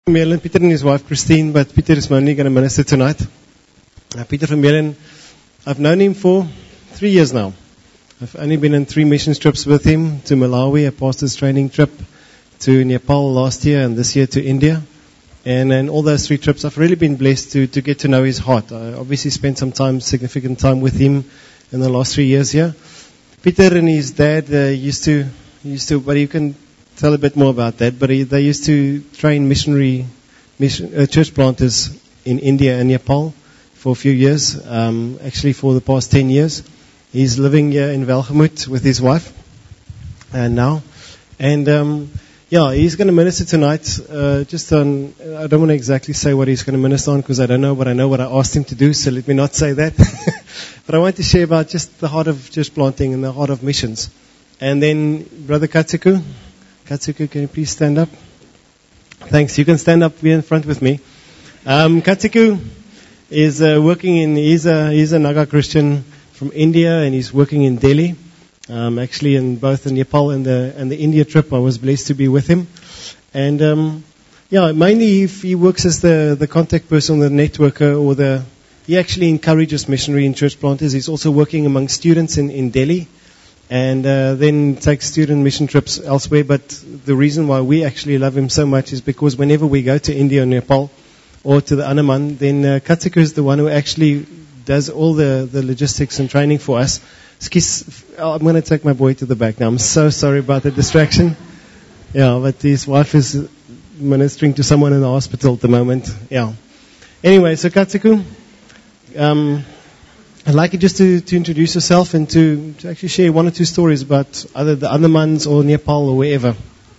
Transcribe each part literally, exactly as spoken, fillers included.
Melen, Peter and his wife Christine, but Peter is mainly going to minister tonight. Uh, Peter from Melen, I've known him for three years now. I've only been on three mission trips with him, to Malawi, a pastor's training trip, to Nepal last year, and this year to India. And in all those three trips, I've really been blessed to, to get to know his heart. I obviously spent some time, significant time with him in the last three years here. Peter and his dad uh, used to, used to, but you can tell a bit more about that, but he, they used to train missionary mission, uh, church planters in India and Nepal for a few years, um, actually for the past ten years. He's living here in Welgemoot with his wife and now. And um, yeah, he's going to minister tonight uh, just on, I don't want to exactly say what he's going to minister on because I don't know, but I know what I asked him to do, so let me not say that. But I want to share about just the heart of church planting and the heart of missions. And then Brother Katsuku, Katsuku, can you please stand up? Thanks. You can stand up here in front with me. Um, Katsuku is uh, working in, he's a, he's a Naga Christian from India, and he's working in Delhi. Um, actually, in both the Nepal and the and the India trip, I was blessed to be with him. And um, yeah, mainly if he works as the, the contact person, the networker, or the, he actually encourages missionary and church planters. He's also working among students in, in Delhi. And uh, then take student mission trips elsewhere. But the reason why we actually love him so much is because whenever we go to India or Nepal or to the Andaman, then uh, Katsuku is the one who actually does all the, the logistics and training for us. Skis, oh, I'm going to take my boy to the back now. I'm so sorry about the distraction. Yeah, but his wife is ministering to someone in the hospital at the moment. Yeah. Anyway, so Katsuku, um, I'd like you just to, to introduce yourself and to, to actually share one or two stories about either the Andamans or Nepal or wherever.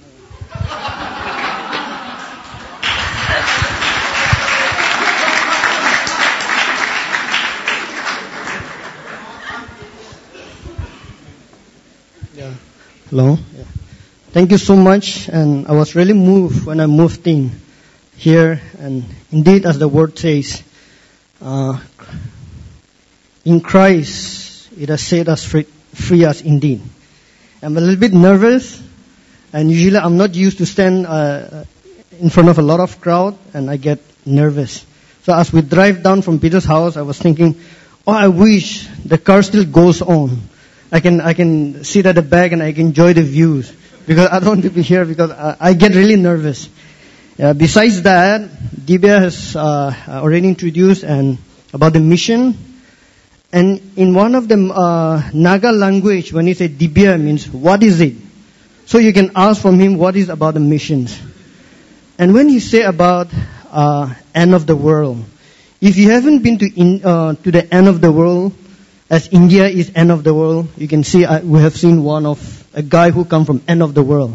Yeah. Hello. Yeah. Thank you so much. And I was really moved when I moved in here. And indeed, as the word says, uh, in Christ, it has set us free, free us indeed. I'm a little bit nervous, and usually I'm not used to stand uh, in front of a lot of crowd, and I get nervous. So as we drive down from Peter's house, I was thinking, oh, I wish the car still goes on. I can I can sit at the back and I can enjoy the views, because I don't want to be here because I, I get really nervous. Uh, besides that, Dibya has uh, already introduced and about the mission. And in one of the uh, Naga language, when he said Dibya means what is it? So you can ask from him what is about the missions. And when he say about uh, end of the world, if you haven't been to in, uh, to the end of the world, as India is end of the world, you can see uh, we have seen one of a guy who come from end of the world.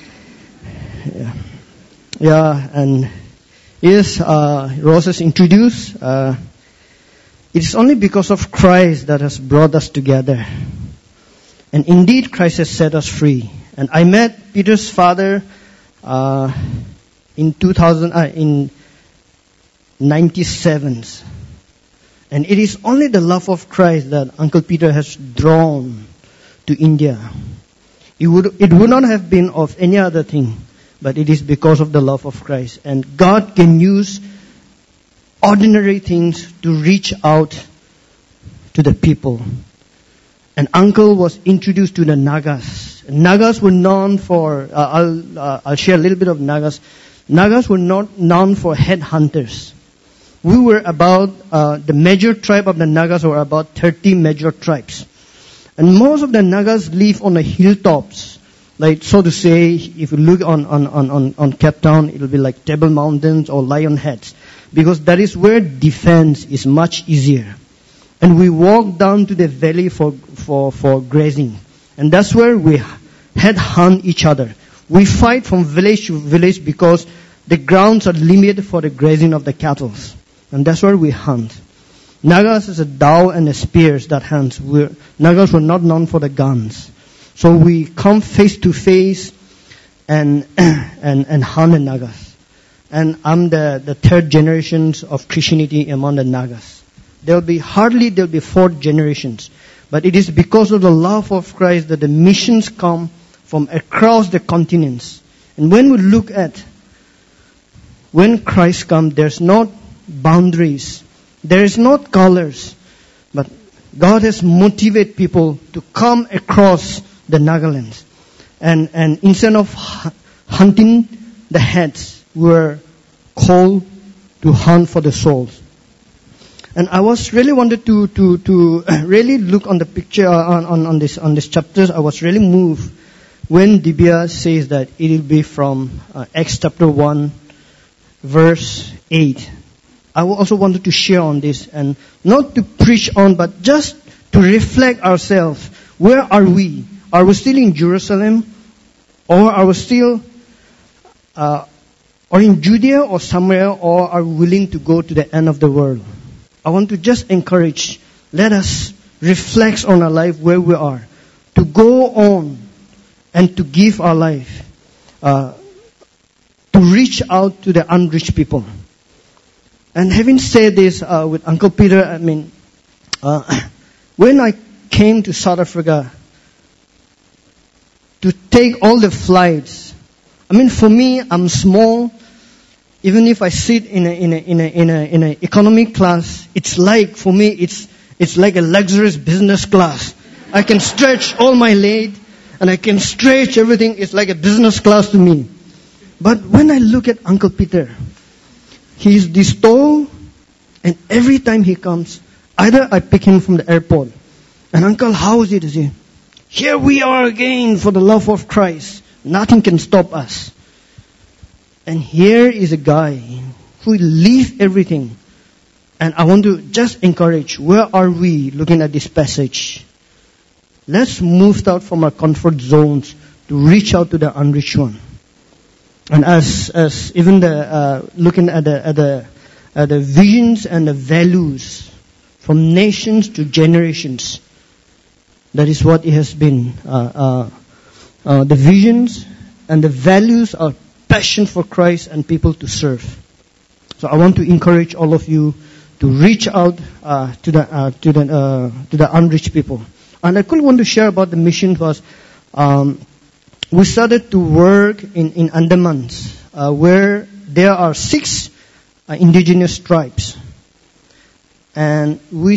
Yeah, yeah, and yes, uh, Rose has introduced. Uh, It is only because of Christ that has brought us together. And indeed, Christ has set us free. And I met Peter's father uh, in two thousand, uh, in ninety-seven. And it is only the love of Christ that Uncle Peter has drawn to India. It would, it would not have been of any other thing, but it is because of the love of Christ. And God can use ordinary things to reach out to the people. And Uncle was introduced to the Nagas. Nagas were known for, uh, I'll, uh, I'll share a little bit of Nagas. Nagas were not known for headhunters. We were about, uh, the major tribe of the Nagas were about thirty major tribes. And most of the Nagas live on the hilltops. Like, so to say, if you look on, on, on, on Cape Town, it'll be like Table Mountains or Lion Heads. Because that is where defense is much easier. And we walk down to the valley for, for, for grazing. And that's where we headhunt each other. We fight from village to village because the grounds are limited for the grazing of the cattle. And that's where we hunt. Nagas is a dao and a spears that hunts. We're, Nagas were not known for the guns. So we come face to face and, and, and hunt the Nagas. And I'm the, the third generations of Christianity among the Nagas. There'll be hardly there'll be fourth generations. But it is because of the love of Christ that the missions come from across the continents. And when we look at when Christ comes, there's not boundaries. There is not colors. But God has motivated people to come across the Nagalands. And, and instead of hunting the heads, we were called to hunt for the souls. And I was really wanted to to to really look on the picture on on, on this on this chapters. I was really moved when Dibya says that it will be from uh, Acts chapter one, verse eight. I also wanted to share on this, and not to preach on, but just to reflect ourselves. Where are we? Are we still in Jerusalem, or are we still, uh, or in Judea or somewhere, or are we willing to go to the end of the world? I want to just encourage, let us reflect on our life where we are, to go on and to give our life, uh, to reach out to the unreached people. And having said this uh, with Uncle Peter, I mean, uh, when I came to South Africa to take all the flights, I mean, for me, I'm small. Even if I sit in a in a in a in a in a economy class, it's like for me it's it's like a luxurious business class. I can stretch all my leg and I can stretch everything. It's like a business class to me. But when I look at Uncle Peter, he's this tall, and every time he comes, either I pick him from the airport, and Uncle, how is it? Is he? Here we are again for the love of Christ. Nothing can stop us. And here is a guy who leave everything. And I want to just encourage, where are we looking at this passage? Let's move out from our comfort zones to reach out to the unreached one. And as as even the uh, looking at the at the at the visions and the values from nations to generations, that is what it has been. Uh, uh, uh, the visions and the values are passion for Christ and people to serve. So I want to encourage all of you to reach out uh, to the uh, to the uh, to the unreached people. And I could want to share about the mission was um, we started to work in in Andamans uh, where there are six uh, indigenous tribes, and we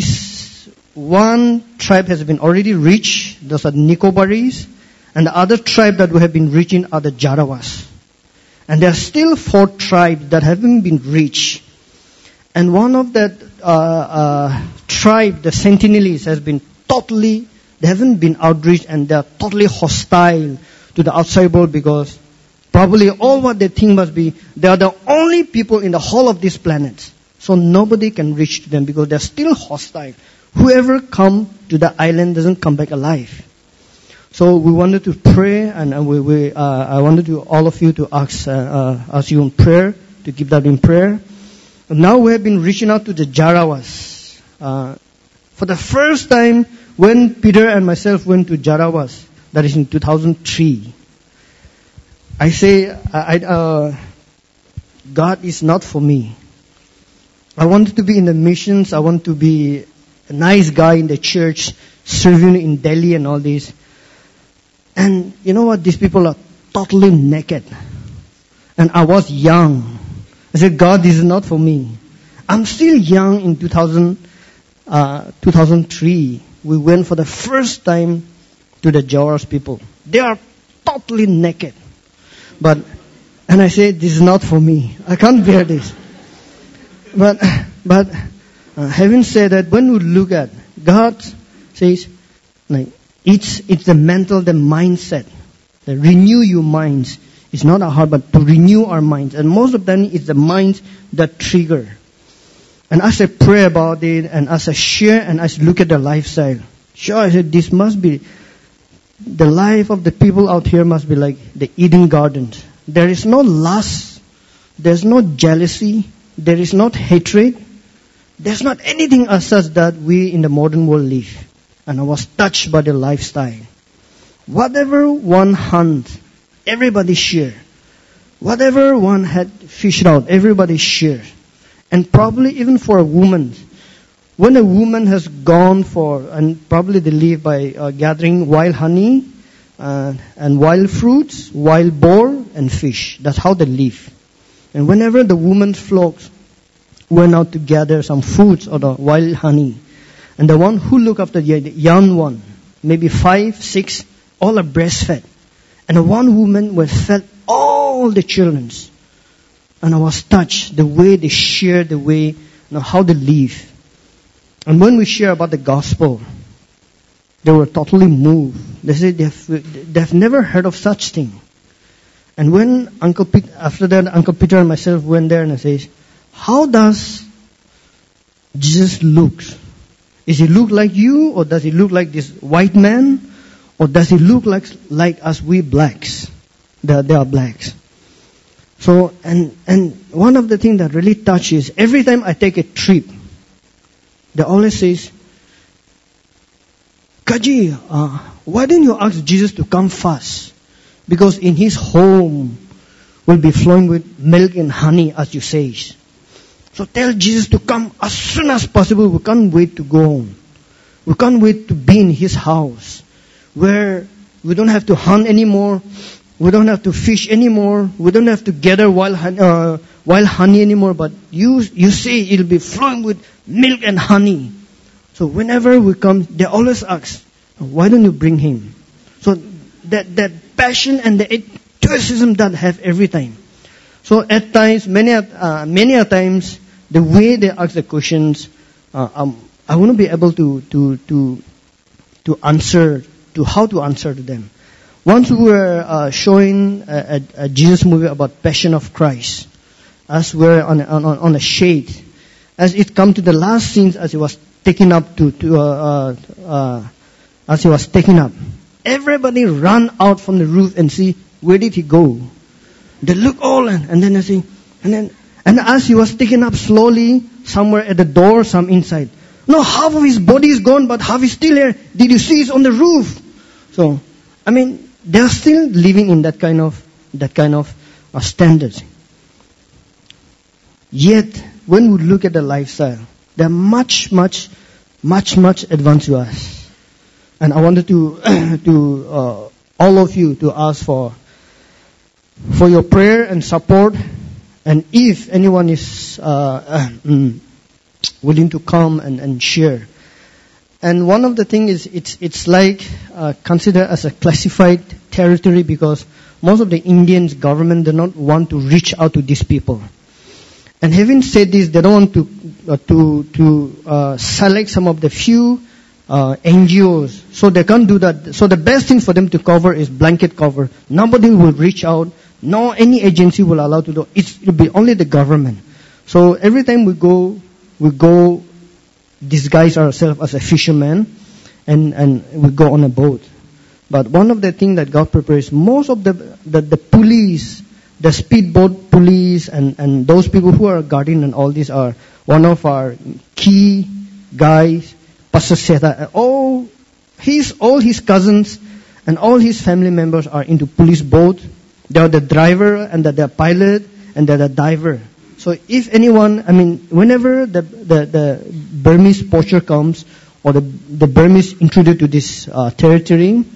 one tribe has been already reached. Those are Nicobaris, and the other tribe that we have been reaching are the Jarawas. And there are still four tribes that haven't been reached. And one of that uh, uh, tribe, the Sentinelese, has been totally, they haven't been outreached, and they are totally hostile to the outside world, because probably all what they think must be, they are the only people in the whole of this planet. So nobody can reach to them because they are still hostile. Whoever come to the island doesn't come back alive. So we wanted to pray, and, and we, we uh, I wanted to all of you to ask uh, uh, ask you in prayer, to keep that in prayer. And now we have been reaching out to the Jarawas. Uh, for the first time, when Peter and myself went to Jarawas, that is in two thousand three, I say, I, I, uh, God is not for me. I wanted to be in the missions. I want to be a nice guy in the church, serving in Delhi and all this. And you know what? These people are totally naked. And I was young. I said, God, this is not for me. I'm still young in two thousand, uh, two thousand three. We went for the first time to the Jawas people. They are totally naked. But, and I said, this is not for me. I can't bear this. But, but, uh, having said that, when we look at, God says, like, It's it's the mental, the mindset. The renew your minds. It's not our heart, but to renew our minds. And most of them, it's the minds that trigger. And as I pray about it, and as I share, and as I look at the lifestyle, sure, I said, this must be, the life of the people out here must be like the Eden Garden. There is no lust. There's no jealousy. There is not hatred. There's not anything as such that we in the modern world live. And I was touched by the lifestyle. Whatever one hunt, everybody share. Whatever one had fished out, everybody share. And probably even for a woman, when a woman has gone for, and probably they live by uh, gathering wild honey uh, and wild fruits, wild boar and fish. That's how they live. And whenever the women's flocks went out to gather some fruits or the wild honey, and the one who looked after the young one, maybe five, six, all are breastfed. And the one woman was fed all the children's. And I was touched the way they share, the way, you know, how they live. And when we share about the gospel, they were totally moved. They said they've, they've never heard of such thing. And when Uncle Peter, after that, Uncle Peter and myself went there and I said, how does Jesus look? Is he look like you, or does he look like this white man, or does he look like like us, we blacks? They, they are blacks. So, and and one of the things that really touches, every time I take a trip, they always says, Kaji, uh, why didn't you ask Jesus to come fast? Because in his home will be flowing with milk and honey, as you say. So tell Jesus to come as soon as possible. We can't wait to go home. We can't wait to be in his house, where we don't have to hunt anymore. We don't have to fish anymore. We don't have to gather wild, uh, wild honey anymore. But you, you say it'll be flowing with milk and honey. So whenever we come, they always ask, why don't you bring him? So that, that passion and the enthusiasm that I have every time. So at times, many, uh, many a times, the way they ask the questions, uh, um, I wouldn't be able to, to, to, to answer, to how to answer to them. Once we were uh, showing a, a, a Jesus movie about Passion of Christ, as we're on a, on, on a shade, as it come to the last scenes, as he was taken up to, to uh, uh, uh, as he was taken up, everybody ran out from the roof and see where did he go. They look all and, and then they see, and then and as he was taken up slowly, somewhere at the door, some inside. No, half of his body is gone, but half is still here. Did you see it's on the roof? So, I mean, they are still living in that kind of that kind of uh, standards. Yet, when we look at the lifestyle, they are much, much, much, much advanced to us. And I wanted to to uh, all of you to ask for for your prayer and support. And if anyone is uh, uh, mm, willing to come and, and share. And one of the things is it's it's like uh, considered as a classified territory, because most of the Indian government do not want to reach out to these people. And having said this, they don't want to uh, to to uh, select some of the few uh, N G Os, so they can't do that. So the best thing for them to cover is blanket cover. Nobody will reach out. No, any agency will allow to do. It's, it'll be only the government. So every time we go, we go disguise ourselves as a fisherman, and, and we go on a boat. But one of the things that God prepares, most of the the, the police, the speedboat police, and, and those people who are guarding and all these are one of our key guys, Pastor Seta. All his all his cousins and all his family members are into police boat. They are the driver and the, the pilot and they're the diver. So if anyone, I mean, whenever the the, the Burmese poacher comes or the the Burmese introduced to this uh, territory,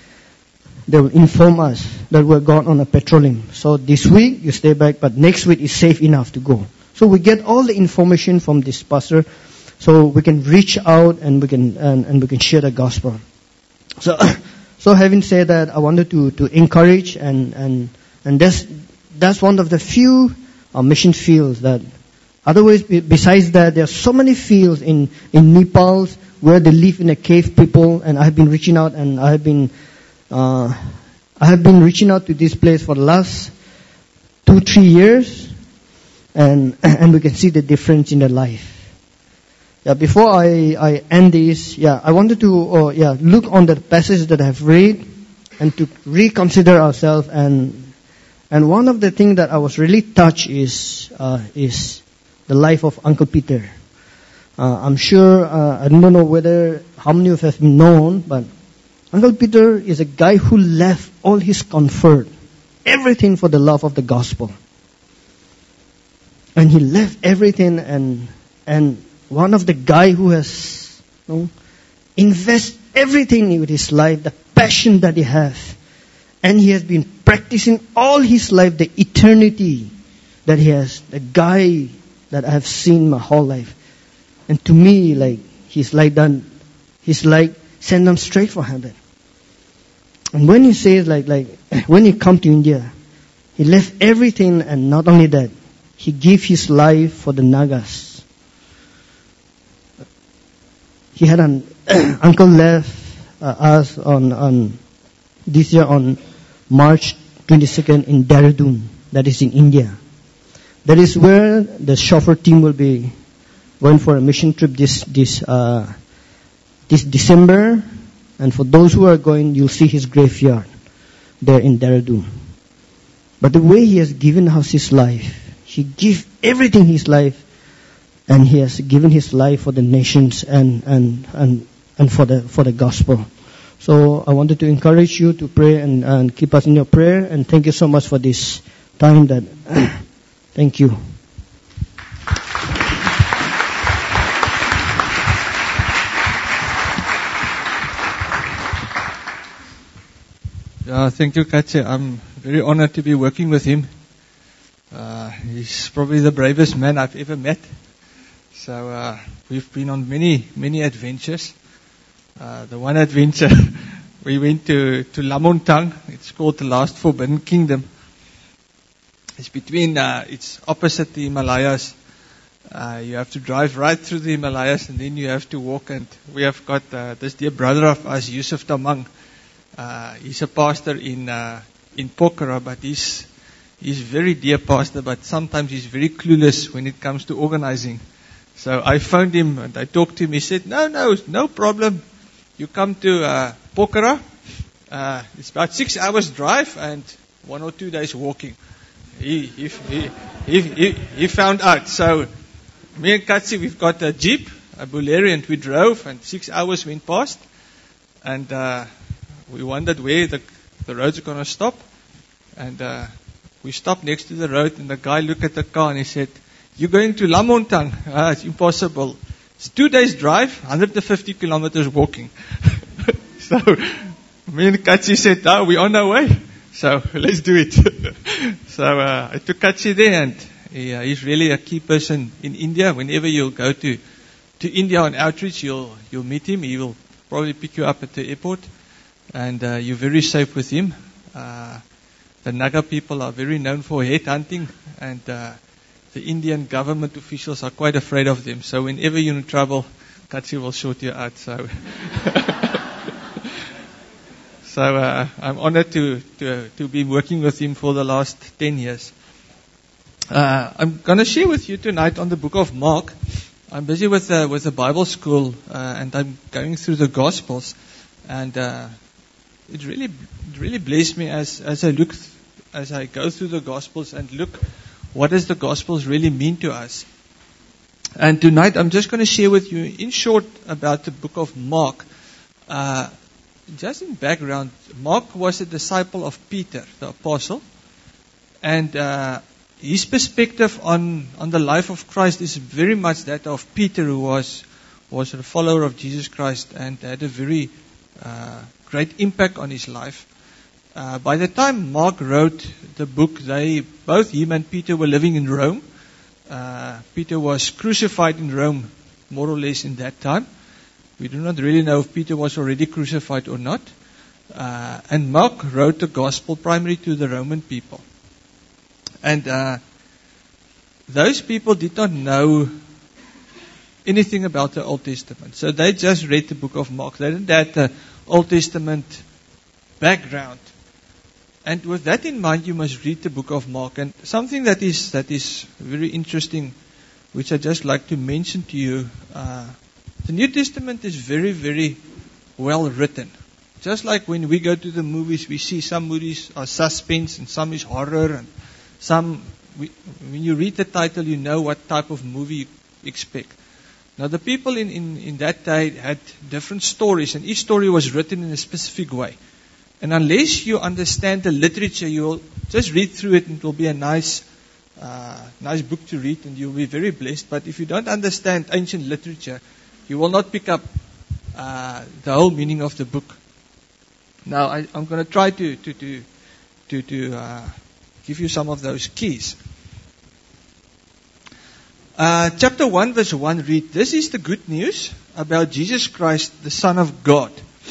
they will inform us that we're going on a patrolling. So this week you stay back, but next week is safe enough to go. So we get all the information from this pastor, so we can reach out and we can and, and we can share the gospel. So. So having said that, I wanted to, to encourage and, and, and that's, that's one of the few uh, mission fields that, otherwise besides that, there are so many fields in, in Nepal where they live in a cave people, and I have been reaching out and I have been, uh, I have been reaching out to this place for the last two, three years, and, and we can see the difference in their life. Yeah, before I, I end this, yeah, I wanted to uh, yeah look on the passage that I've read and to reconsider ourselves. And and one of the things that I was really touched is uh, is the life of Uncle Peter. Uh, I'm sure uh, I don't know whether how many of you have known, but Uncle Peter is a guy who left all his comfort, everything for the love of the gospel, and he left everything and and. One of the guy who has you know, invest everything with his life, the passion that he has, and he has been practicing all his life the eternity, that he has a guy that I have seen my whole life. And to me, like, he's like that, he's like, send them straight for heaven. And when he says, like, like, when he come to India, he left everything, and not only that, he gave his life for the Nagas. He had an uncle left uh, us on, on this year on March twenty-second in Dehradun, that is in India. That is where the chauffeur team will be going for a mission trip this this uh, this December. And for those who are going, you'll see his graveyard there in Dehradun. But the way he has given us his life, he gave everything his life, and he has given his life for the nations and and and, and for the for the gospel. So I wanted to encourage you to pray and, and keep us in your prayer. And thank you so much for this time. That thank you. Yeah, thank you, Katse. I'm very honored to be working with him. Uh, he's probably the bravest man I've ever met. So uh, we've been on many, many adventures. Uh, the one adventure, we went to, to Lamontang. It's called the Last Forbidden Kingdom. It's between, uh, it's opposite the Himalayas. Uh, you have to drive right through the Himalayas, and then you have to walk. And we have got uh, this dear brother of ours, Yusuf Tamang. Uh, he's a pastor in uh, in Pokhara, but he's he's very dear pastor, but sometimes he's very clueless when it comes to organizing. So I phoned him and I talked to him. He said, no, no, no problem. You come to uh, Pokhara. Uh, it's about six hours drive and one or two days walking. He he he he, he, he found out. So me and Katsi, we've got a Jeep, a Bolero, and we drove, and six hours went past. And uh, we wondered where the, the roads are going to stop. And uh, we stopped next to the road, and the guy looked at the car and he said, you're going to Lamontang. Ah, it's impossible. It's two days drive, one hundred fifty kilometers walking. So me and Katsi said, oh, we're on our way. So let's do it. So uh, I took Katsi there, and he, uh, he's really a key person in India. Whenever you'll go to, to India on outreach, you'll, you'll meet him. He will probably pick you up at the airport. And uh, you're very safe with him. Uh, the Naga people are very known for headhunting, and uh, the Indian government officials are quite afraid of them. So whenever you're in trouble, Katsi will sort you out. So, so uh, I'm honored to, to to be working with him for the last ten years. Uh, I'm going to share with you tonight on the book of Mark. I'm busy with uh, with a Bible school, uh, and I'm going through the Gospels, and uh, It really, it really blessed me as, as I look, as I go through the Gospels and look, what does the Gospels really mean to us? And tonight, I'm just going to share with you, in short, about the book of Mark. Uh, just in background, Mark was a disciple of Peter, the apostle, and uh, his perspective on on the life of Christ is very much that of Peter, who was was a follower of Jesus Christ and had a very uh, great impact on his life. Uh, by the time Mark wrote the book, they both him and Peter were living in Rome. Uh, Peter was crucified in Rome, more or less in that time. We do not really know if Peter was already crucified or not. Uh, and Mark wrote the gospel primarily to the Roman people. And uh, those people did not know anything about the Old Testament. So they just read the book of Mark. They didn't have the Old Testament background. And with that in mind, you must read the book of Mark. And something that is that is very interesting, which I just like to mention to you, uh, the New Testament is very, very well written. Just like when we go to the movies, we see some movies are suspense and some is horror, and some, we, when you read the title, you know what type of movie you expect. Now, the people in, in, in that day had different stories, and each story was written in a specific way. And unless you understand the literature, you'll just read through it, and it will be a nice, uh, nice book to read, and you'll be very blessed. But if you don't understand ancient literature, you will not pick up uh, the whole meaning of the book. Now, I, I'm going to try to to to to, to uh, give you some of those keys. Uh, chapter one, verse one read, "This is the good news about Jesus Christ, the Son of God."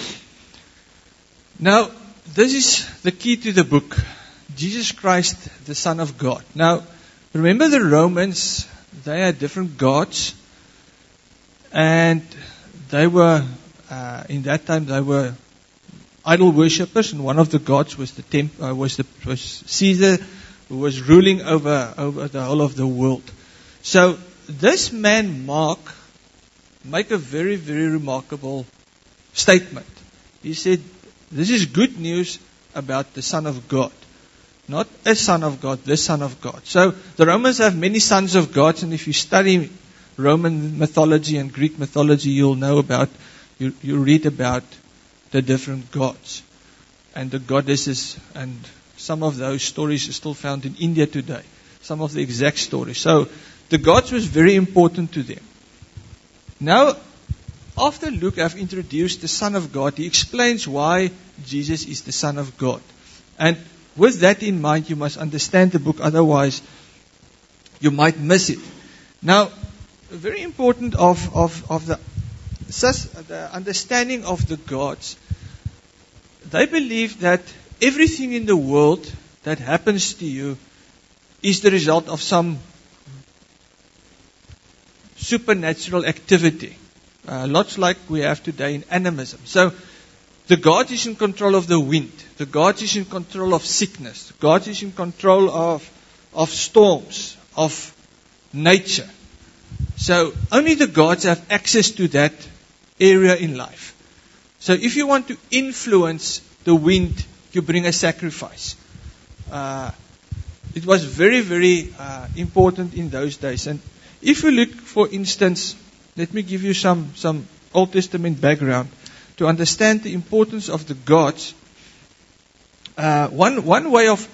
Now, this is the key to the book. Jesus Christ, the Son of God. Now, remember the Romans, they had different gods. And they were, uh, in that time, they were idol worshippers. And one of the gods was the temp, uh, was the was Caesar, who was ruling over, over the whole of the world. So, this man, Mark, made a very, very remarkable statement. He said, this is good news about the Son of God. Not a Son of God, the Son of God. So, the Romans have many sons of God, and if you study Roman mythology and Greek mythology, you'll know about, you, you read about the different gods and the goddesses, and some of those stories are still found in India today. Some of the exact stories. So, the gods was very important to them. Now, after Luke have introduced the Son of God, he explains why Jesus is the Son of God. And with that in mind, you must understand the book, otherwise you might miss it. Now, very important of, of, of the, the understanding of the gods, they believe that everything in the world that happens to you is the result of some supernatural activity. Uh, lots like we have today in animism. So, the God is in control of the wind. The God is in control of sickness. God is in control of, of storms, of nature. So, only the gods have access to that area in life. So, if you want to influence the wind, you bring a sacrifice. Uh, it was very, very uh, important in those days. And if you look, for instance, let me give you some, some Old Testament background to understand the importance of the gods. Uh, one, one way of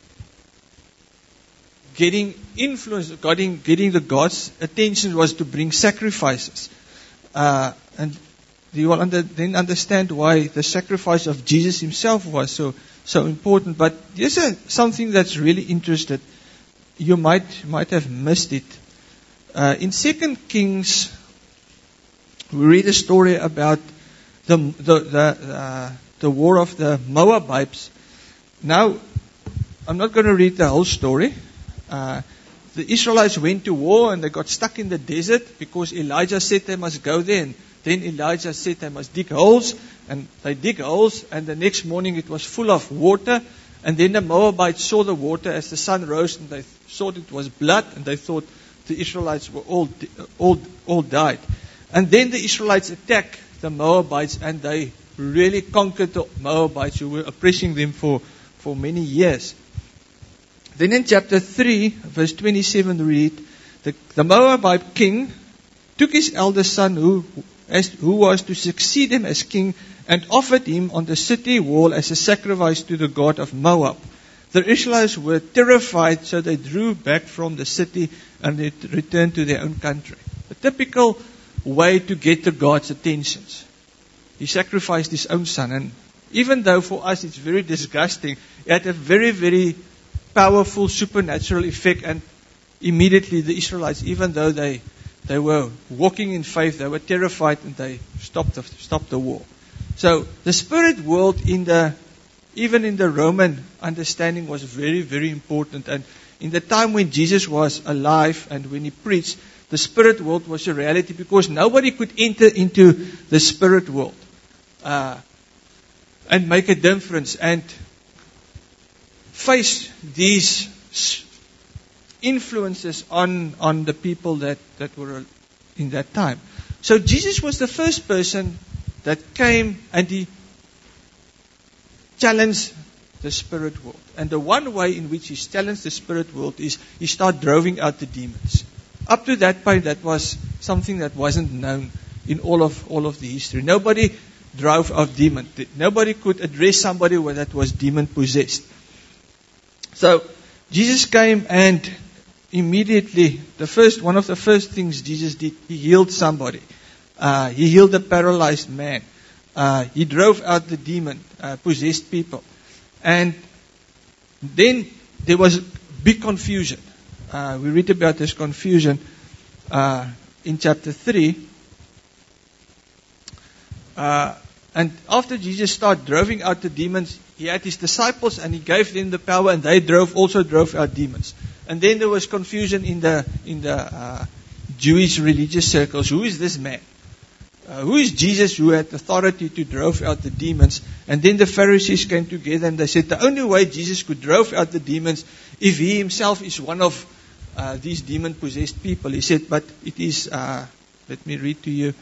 getting influence, getting, getting the gods' attention was to bring sacrifices. Uh, and you will under, then understand why the sacrifice of Jesus himself was so, so important. But here's a, something that's really interesting. You might, might have missed it. Uh, in Second Kings, we read a story about the the the, uh, the war of the Moabites. Now, I'm not going to read the whole story. Uh, the Israelites went to war and they got stuck in the desert because Elijah said they must go there. And then Elijah said they must dig holes, and they dig holes, and the next morning it was full of water. And then the Moabites saw the water as the sun rose, and they thought it was blood, and they thought the Israelites were all all all died. And then the Israelites attacked the Moabites, and they really conquered the Moabites, who were oppressing them for, for many years. Then in chapter three, verse twenty-seven, read, the, the Moabite king took his eldest son, who, as, who was to succeed him as king, and offered him on the city wall as a sacrifice to the god of Moab. The Israelites were terrified, so they drew back from the city and they returned to their own country. A typical way to get the God's attentions. He sacrificed his own son, and even though for us it's very disgusting, it had a very, very powerful supernatural effect, and immediately the Israelites, even though they they were walking in faith, they were terrified, and they stopped the, stopped the war. So the spirit world in the even in the Roman understanding was very, very important. And in the time when Jesus was alive and when he preached, the spirit world was a reality because nobody could enter into the spirit world uh, and make a difference and face these influences on, on the people that, that were in that time. So Jesus was the first person that came and he challenged the spirit world. And the one way in which he challenged the spirit world is he started driving out the demons. Up to that point, that was something that wasn't known in all of all of the history. Nobody drove out demons. Nobody could address somebody that was demon possessed. So Jesus came and immediately, the first one of the first things Jesus did, he healed somebody. Uh, he healed a paralyzed man. Uh, he drove out the demon uh, possessed people, and then there was big confusion. Uh, we read about this confusion. uh, in chapter three. Uh, and after Jesus started driving out the demons, he had his disciples and he gave them the power, and they drove also drove out demons. And then there was confusion in the in the uh, Jewish religious circles. Who is this man? Uh, who is Jesus who had authority to drive out the demons? And then the Pharisees came together and they said the only way Jesus could drive out the demons if he himself is one of uh, these demon-possessed people. He said, but it is, uh, let me read to you,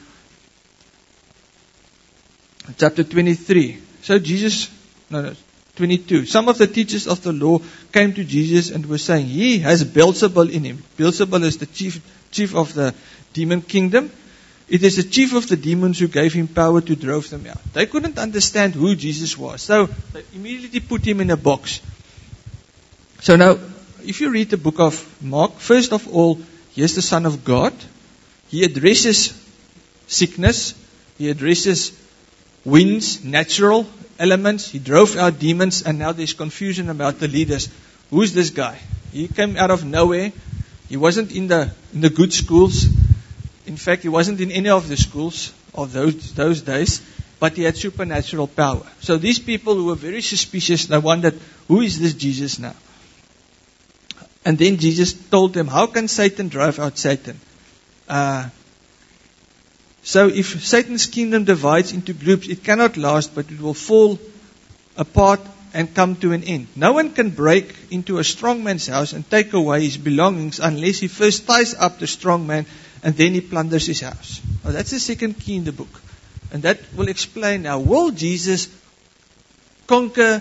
chapter twenty-three. So Jesus, no, no, twenty-two. Some of the teachers of the law came to Jesus and were saying, he has Beelzebul in him. Beelzebul is the chief, chief of the demon kingdom. It is the chief of the demons who gave him power to drive them out. They couldn't understand who Jesus was. So they immediately put him in a box. So now, if you read the book of Mark, first of all, he is the Son of God. He addresses sickness. He addresses winds, natural elements. He drove out demons, and now there's confusion about the leaders. Who's this guy? He came out of nowhere. He wasn't in the in the good schools. In fact, he wasn't in any of the schools of those those days, but he had supernatural power. So these people who were very suspicious, they wondered, who is this Jesus now? And then Jesus told them, how can Satan drive out Satan? Uh, so if Satan's kingdom divides into groups, it cannot last, but it will fall apart and come to an end. No one can break into a strong man's house and take away his belongings unless he first ties up the strong man and then he plunders his house. Now, that's the second key in the book. And that will explain now, will Jesus conquer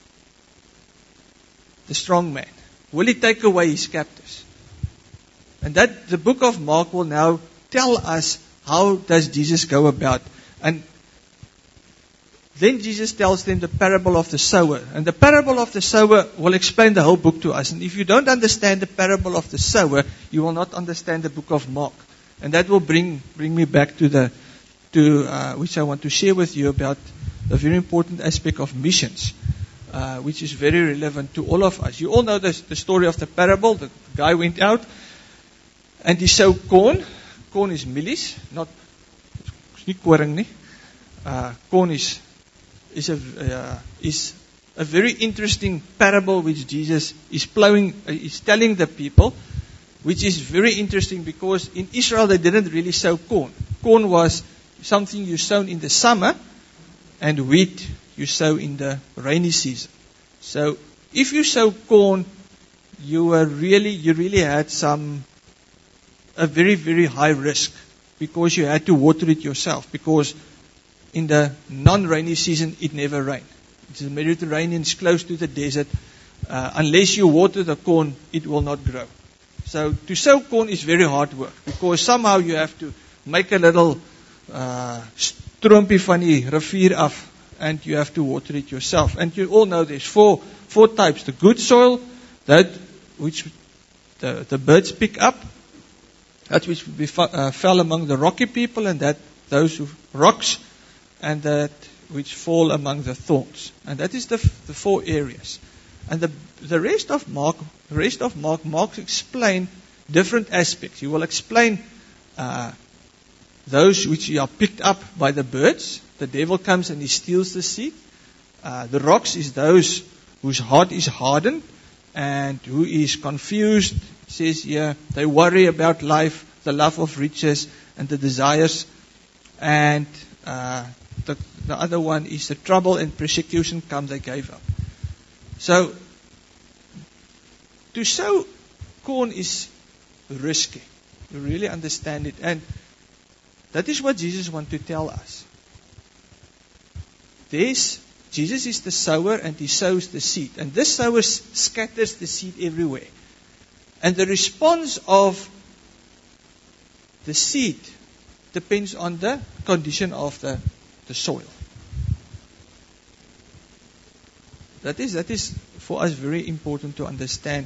the strong man? Will he take away his captives? And that the book of Mark will now tell us how does Jesus go about. And then Jesus tells them the parable of the sower. And the parable of the sower will explain the whole book to us. And if you don't understand the parable of the sower, you will not understand the book of Mark. And that will bring bring me back to the to uh, which I want to share with you about the very important aspect of missions, uh, which is very relevant to all of us. You all know the, the story of the parable. The guy went out and he sowed corn. Corn is mielies, not nie koring nie. Uh, corn is is a uh, is a very interesting parable which Jesus is plowing, uh, is telling the people, which is very interesting because in Israel they didn't really sow corn. Corn was something you sown in the summer, and wheat you sow in the rainy season. So if you sow corn, you were really you really had some a very very high risk because you had to water it yourself, because in the non-rainy season, it never rained. It's the Mediterranean, it's close to the desert. Uh, unless you water the corn, it will not grow. So to sow corn is very hard work, because somehow you have to make a little uh, stroompie van die rivier af, and you have to water it yourself. And you all know there's four four types: the good soil, that which the, the birds pick up, that which be, uh, fell among the rocky people, and that those who rocks, and that which fall among the thorns. And that is the, the four areas. And the the rest of Mark, the rest of Mark, Mark explain different aspects. He will explain uh, those which are picked up by the birds. The devil comes and he steals the seed. Uh, the rocks is those whose heart is hardened and who is confused. It says here, they worry about life, the love of riches, and the desires. And uh, The, the other one is the trouble and persecution come, they gave up. So, to sow corn is risky. You really understand it. And that is what Jesus wants to tell us. There's, Jesus is the sower and he sows the seed. And this sower scatters the seed everywhere. And the response of the seed depends on the condition of the the soil. That is, that is for us very important to understand.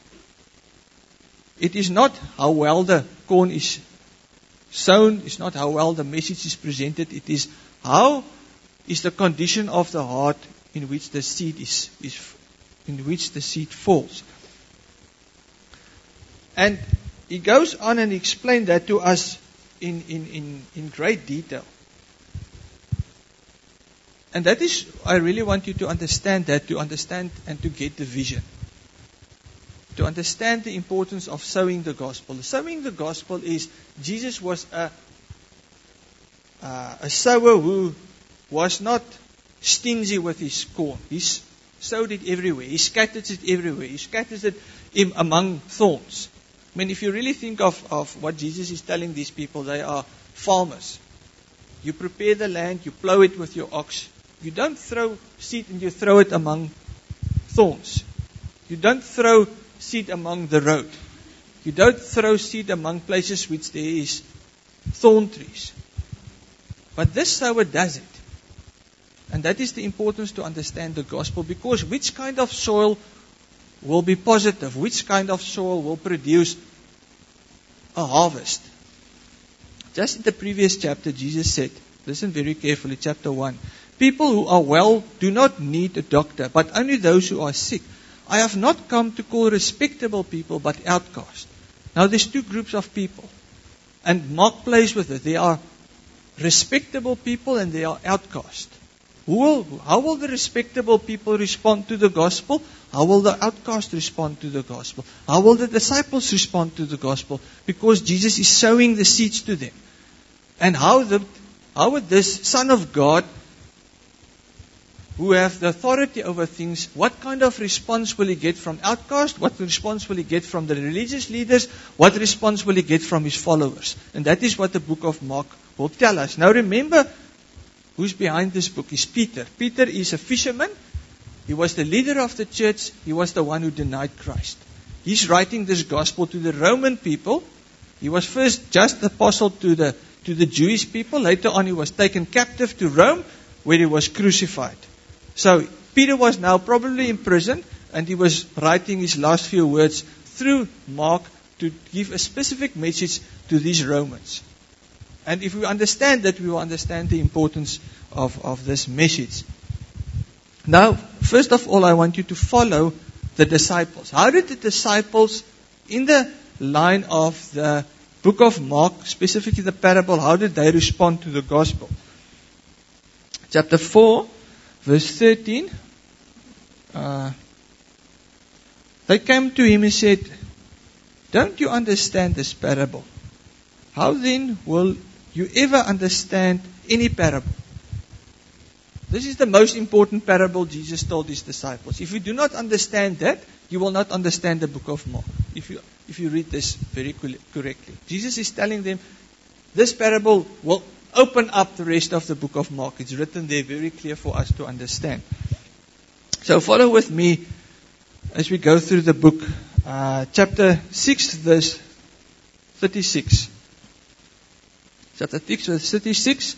It is not how well the corn is sown, it's not how well the message is presented, it is how is the condition of the heart in which the seed is, is in which the seed falls. And he goes on and explains that to us in, in, in, in great detail. And that is, I really want you to understand that, to understand and to get the vision. To understand the importance of sowing the gospel. Sowing the gospel is, Jesus was a, uh, a sower who was not stingy with his corn. He sowed it everywhere. He scattered it everywhere. He scattered it in, among thorns. I mean, if you really think of, of what Jesus is telling these people, they are farmers. You prepare the land, you plow it with your ox. You don't throw seed and you throw it among thorns. You don't throw seed among the road. You don't throw seed among places which there is thorn trees. But this sower does it. And that is the importance to understand the gospel, because which kind of soil will be positive, which kind of soil will produce a harvest. Just in the previous chapter, Jesus said, listen very carefully, chapter one, people who are well do not need a doctor, but only those who are sick. I have not come to call respectable people, but outcasts. Now there's two groups of people. And Mark plays with it. There are respectable people and there are outcasts. Who will, how will the respectable people respond to the gospel? How will the outcast respond to the gospel? How will the disciples respond to the gospel? Because Jesus is sowing the seeds to them. And how, the, how would this Son of God, who have the authority over things, what kind of response will he get from outcasts? What response will he get from the religious leaders? What response will he get from his followers? And that is what the book of Mark will tell us. Now remember, who's behind this book is Peter. Peter is a fisherman. He was the leader of the church. He was the one who denied Christ. He's writing this gospel to the Roman people. He was first just apostle to the, to the Jewish people. Later on he was taken captive to Rome, where he was crucified. So Peter was now probably in prison, and he was writing his last few words through Mark to give a specific message to these Romans. And if we understand that, we will understand the importance of, of this message. Now, first of all, I want you to follow the disciples. How did the disciples, in the line of the book of Mark, specifically the parable, how did they respond to the gospel? Chapter four, verse thirteen. Uh, they came to him and said, "Don't you understand this parable? How then will you ever understand any parable?" This is the most important parable Jesus told his disciples. If you do not understand that, you will not understand the book of Mark. If you if you read this very correctly. Jesus is telling them, this parable will open up the rest of the book of Mark. It's written there very clear for us to understand. So follow with me as we go through the book. Uh, chapter six, verse thirty-six. Chapter six, verse thirty-six.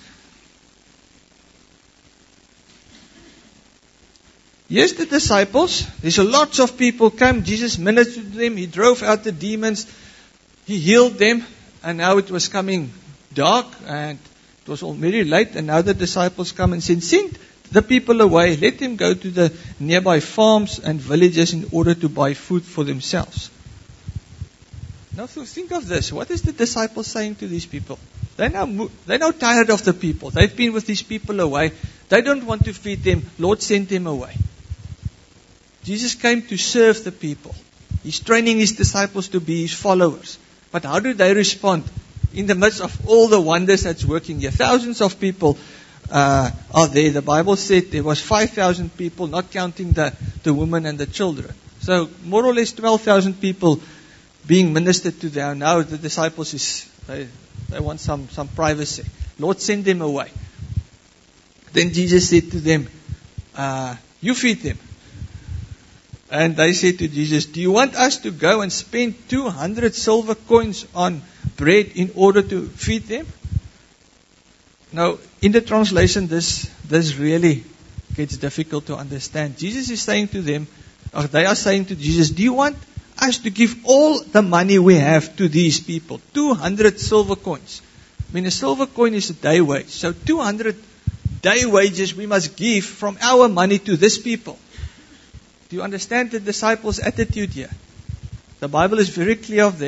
Yes, the disciples, there's a lots of people come. Jesus ministered to them. He drove out the demons. He healed them. And now it was coming dark and it was already late. And now the disciples come and said, "Send the people away. Let them go to the nearby farms and villages in order to buy food for themselves." Now think of this. What is the disciples saying to these people? They're now, they're now tired of the people. They've been with these people away. They don't want to feed them. Lord, send them away. Jesus came to serve the people. He's training his disciples to be his followers. But how do they respond in the midst of all the wonders that's working here? Thousands of people uh, are there. The Bible said there was five thousand people, not counting the, the women and the children. So more or less twelve thousand people being ministered to there. Now the disciples, is they, they want some, some privacy. Lord, send them away. Then Jesus said to them, uh, you feed them. And they said to Jesus, "Do you want us to go and spend two hundred silver coins on bread in order to feed them?" Now, in the translation, this, this really gets difficult to understand. Jesus is saying to them, or they are saying to Jesus, "Do you want us to give all the money we have to these people? two hundred silver coins." I mean, a silver coin is a day wage. So two hundred day wages we must give from our money to these people. Do you understand the disciples' attitude here? The Bible is very clear of them.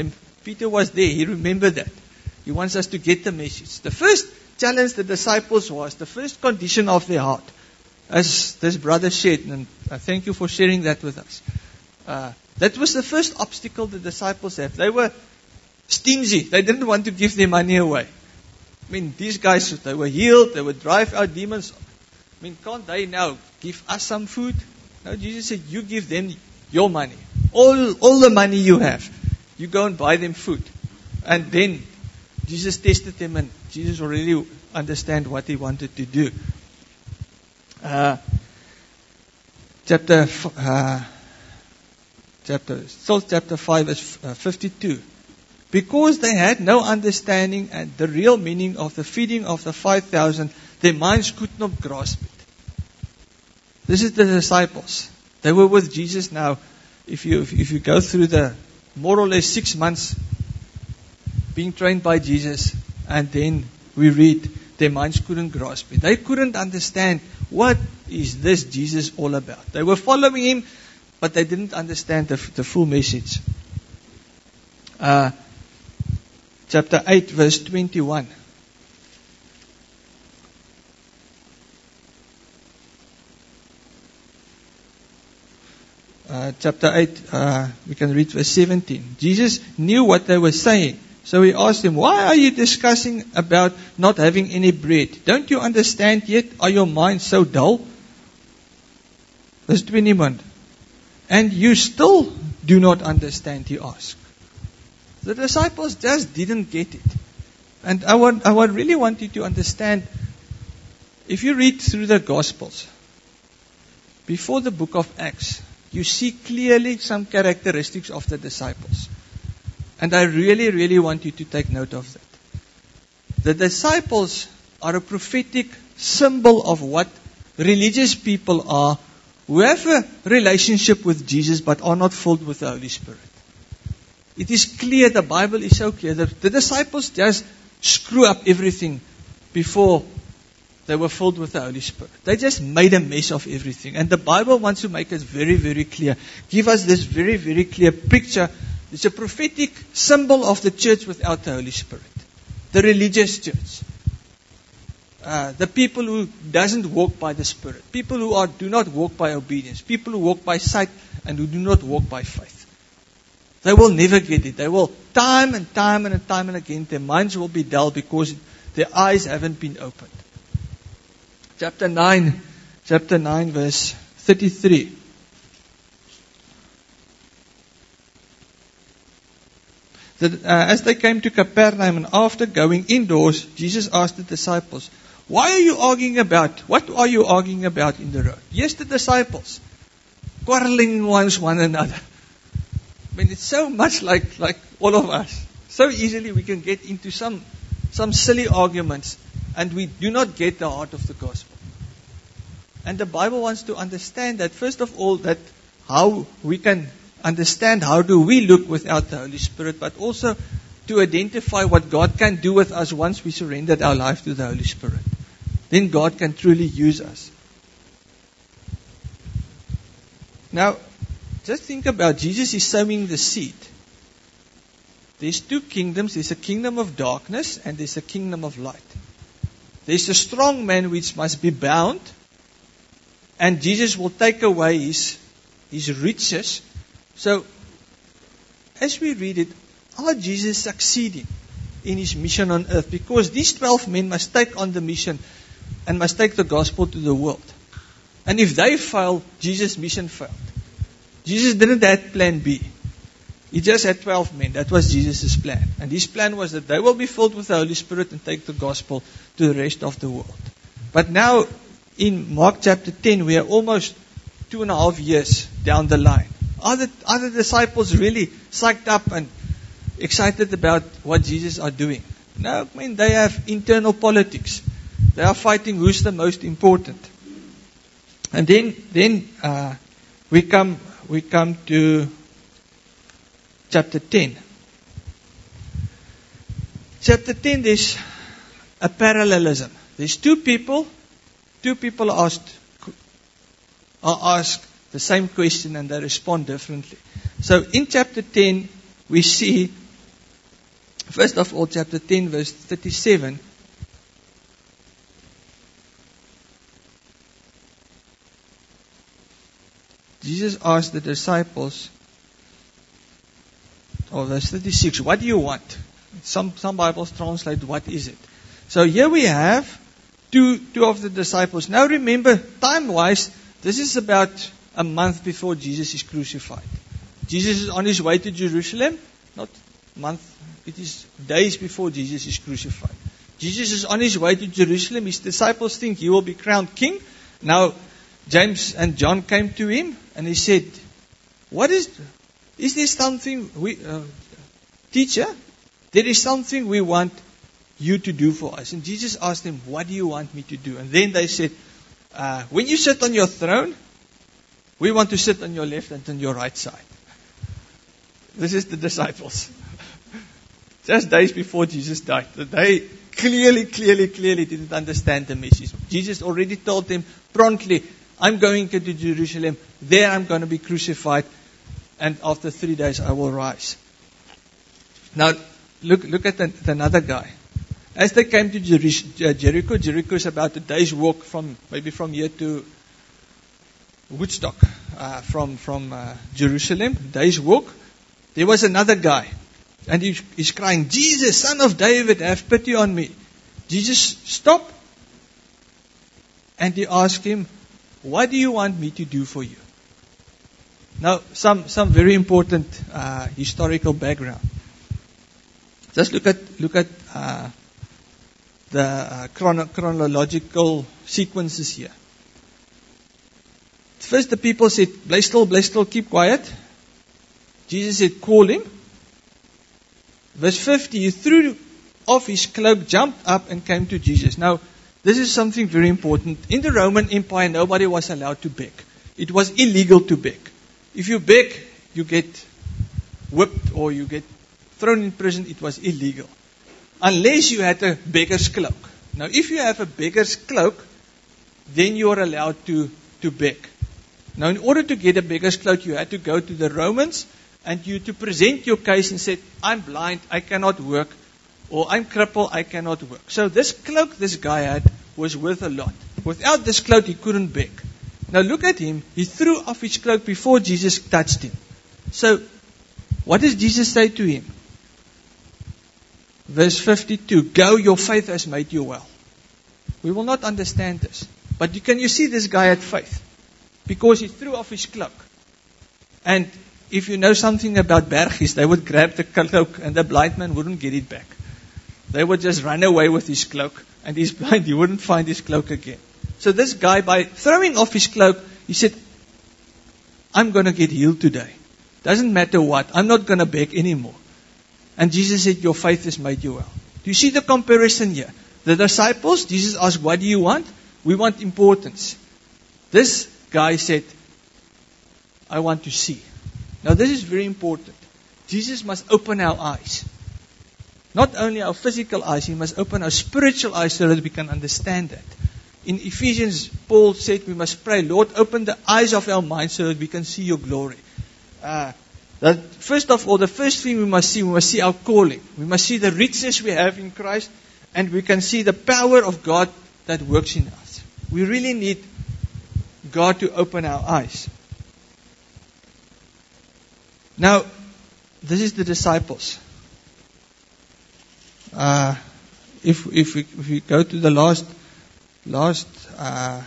Peter was there. He remembered that. He wants us to get the message. The first challenge the disciples was, the first condition of their heart, as this brother shared, and I thank you for sharing that with us. Uh, that was the first obstacle the disciples had. They were stingy. They didn't want to give their money away. I mean, these guys, they were healed. They would drive out demons. I mean, can't they now give us some food? No, Jesus said, you give them your money. All, all the money you have. You go and buy them food. And then Jesus tested them, and Jesus already understand what he wanted to do. Uh, chapter, uh, chapter, still chapter five, verse fifty-two. Because they had no understanding and the real meaning of the feeding of the five thousand, their minds could not grasp it. This is the disciples. They were with Jesus now. If you if you go through the more or less six months being trained by Jesus, and then we read their minds couldn't grasp it. They couldn't understand what is this Jesus all about. They were following him, but they didn't understand the, the full message. Uh, chapter eight, verse twenty-one. Uh, chapter eight, uh, we can read verse seventeen. Jesus knew what they were saying. So he asked them, why are you discussing about not having any bread? Don't you understand yet? Are your minds so dull? Verse twenty-one. And you still do not understand, he asked. The disciples just didn't get it. And I want, I would really want you to understand, if you read through the Gospels, before the book of Acts, you see clearly some characteristics of the disciples. And I really, really want you to take note of that. The disciples are a prophetic symbol of what religious people are who have a relationship with Jesus but are not filled with the Holy Spirit. It is clear, the Bible is so clear, that the disciples just screw up everything before they were filled with the Holy Spirit. They just made a mess of everything. And the Bible wants to make it very, very clear. Give us this very, very clear picture. It's a prophetic symbol of the church without the Holy Spirit. The religious church. Uh, the people who doesn't walk by the Spirit. People who are do not walk by obedience. People who walk by sight and who do not walk by faith. They will never get it. They will time and time and time and again, their minds will be dull because their eyes haven't been opened. Chapter nine, chapter nine, verse thirty-three. That, uh, as they came to Capernaum and after going indoors, Jesus asked the disciples, why are you arguing about, what are you arguing about in the road? Yes, the disciples, quarreling amongst one another. I mean, it's so much like, like all of us. So easily we can get into some, some silly arguments and we do not get the heart of the gospel. And the Bible wants to understand that, first of all, that how we can understand how do we look without the Holy Spirit, but also to identify what God can do with us once we surrendered our life to the Holy Spirit. Then God can truly use us. Now, just think about, Jesus is sowing the seed. There's two kingdoms. There's a kingdom of darkness and there's a kingdom of light. There's a strong man which must be bound, and Jesus will take away his, his riches. So, as we read it, are Jesus succeeding in his mission on earth? Because these twelve men must take on the mission and must take the gospel to the world. And if they fail, Jesus' mission failed. Jesus didn't have plan B. He just had twelve men. That was Jesus' plan. And his plan was that they will be filled with the Holy Spirit and take the gospel to the rest of the world. But now, in Mark chapter ten, we are almost two and a half years down the line. Are the, are the disciples really psyched up and excited about what Jesus are doing? No, I mean, they have internal politics. They are fighting who's the most important. And then, then uh, we come, we come to chapter ten. Chapter ten, there's a parallelism. There's two people, two people are asked, are asked the same question and they respond differently. So in chapter ten, we see First of all, chapter ten, verse thirty-seven. Jesus asked the disciples, or verse thirty-six, what do you want? Some, some Bibles translate, what is it? So here we have two, two of the disciples. Now remember, time-wise, this is about a month before Jesus is crucified. Jesus is on his way to Jerusalem, not month, it is days before Jesus is crucified. Jesus is on his way to Jerusalem. His disciples think he will be crowned king. Now, James and John came to him and he said, what is, is there something, we, uh, teacher, there is something we want you to do for us. And Jesus asked them, what do you want me to do? And then they said, uh, when you sit on your throne, we want to sit on your left and on your right side. This is the disciples. Just days before Jesus died. They clearly, clearly, clearly didn't understand the message. Jesus already told them promptly, I'm going to Jerusalem. There I'm going to be crucified. And after three days I will rise. Now, look look at the, the another guy. As they came to Jericho, Jericho is about a day's walk from, maybe from here to Woodstock, uh, from, from uh, Jerusalem, day's walk. There was another guy. And he, he's crying, Jesus, son of David, have pity on me. Jesus stopped. And he asked him, what do you want me to do for you? Now, some, some very important uh, historical background. Just look at look at uh, the uh, chrono- chronological sequences here. First, the people said, "Bly still, bly still, keep quiet." Jesus said, "Call him." Verse fifty, he threw off his cloak, jumped up, and came to Jesus. Now, this is something very important. In the Roman Empire, nobody was allowed to beg. It was illegal to beg. If you beg, you get whipped or you get thrown in prison. It was illegal. Unless you had a beggar's cloak. Now, if you have a beggar's cloak, then you are allowed to, to beg. Now, in order to get a beggar's cloak, you had to go to the Romans and you to present your case and say, I'm blind, I cannot work, or I'm crippled, I cannot work. So this cloak this guy had was worth a lot. Without this cloak, he couldn't beg. Now look at him. He threw off his cloak before Jesus touched him. So, what does Jesus say to him? Verse fifty-two, go, your faith has made you well. We will not understand this. But you, can you see this guy had faith? Because he threw off his cloak. And if you know something about Bergies, they would grab the cloak and the blind man wouldn't get it back. They would just run away with his cloak. And he's blind, he wouldn't find his cloak again. So this guy, by throwing off his cloak, he said, I'm going to get healed today. Doesn't matter what. I'm not going to beg anymore. And Jesus said, your faith has made you well. Do you see the comparison here? The disciples, Jesus asked, what do you want? We want importance. This guy said, I want to see. Now this is very important. Jesus must open our eyes. Not only our physical eyes, He must open our spiritual eyes so that we can understand that. In Ephesians, Paul said we must pray, Lord, open the eyes of our minds so that we can see your glory. Uh, that first of all, the first thing we must see, we must see our calling. We must see the riches we have in Christ, and we can see the power of God that works in us. We really need God to open our eyes. Now, this is the disciples. Uh, if if we, if we go to the last last uh,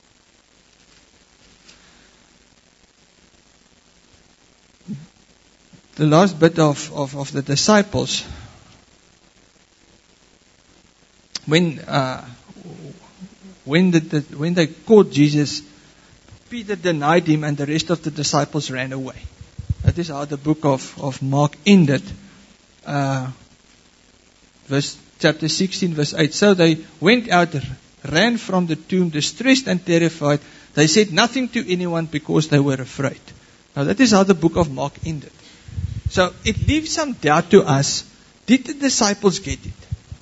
the last bit of, of, of the disciples, when uh, when the, the when they caught Jesus, Peter denied him, and the rest of the disciples ran away. That is how the book of, of Mark ended. Uh, verse chapter sixteen, verse eight. So they went out, ran from the tomb, distressed and terrified. They said nothing to anyone because they were afraid. Now that is how the book of Mark ended. So it leaves some doubt to us. Did the disciples get it?